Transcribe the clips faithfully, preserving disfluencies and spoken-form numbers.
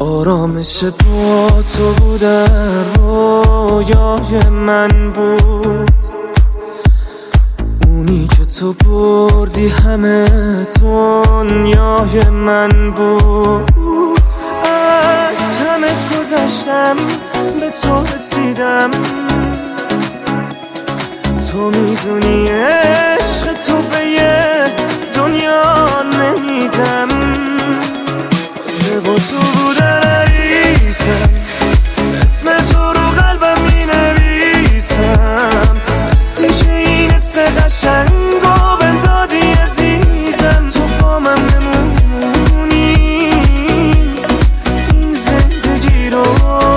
آرامش با تو بودن رویای من بود، اونی که تو بردی همه دنیای من بود. از همه گذشتم به تو رسیدم، تو میدونی عشق تو به یه دنیا نمیدم. واسه با تو بودن عریسم، اسم تو رو قلبم می نویسم. بسی که این حس قشنگو بهم دادی عزیزم، تو با من بمونی این زندگی رو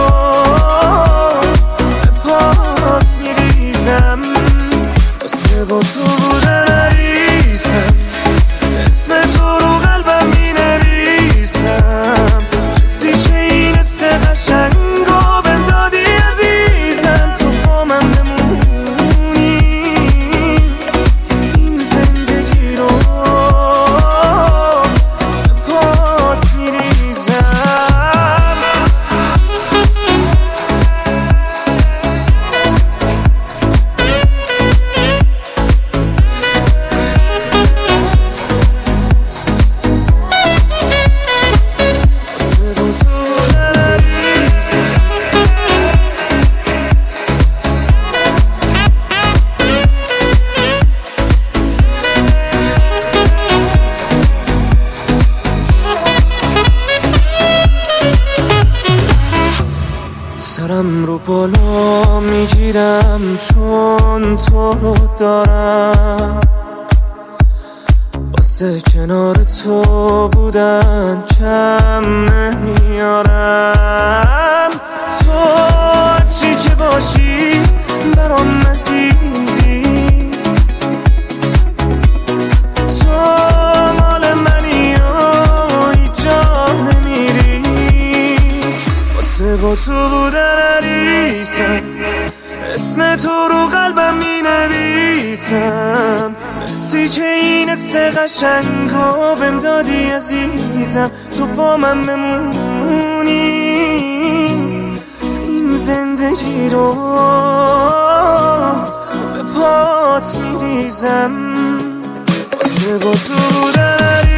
به پات میریزم. واسه با تو بودن عریسم، اسم تو رو قلبم می نویسم. بسی که این حس قشنگو بهم دادی عزیزم، تو با من بمونی این زندگی رو به پات میریزم. سرم رو بالا میگیرم چون تو رو دارم، واسه کنار تو بودن کم نمیارم. تو هرچی که باشی برام عزیزی، تو مال منی و هیچ جا نمیری. واسه با تو بودن عریسم، اسم تو رو قلبم می نویسم. بسی که این حس قشنگو بهم دادی عزیزم، تو با من بمونی این زندگی رو به پات میریزم. واسه با تو بودن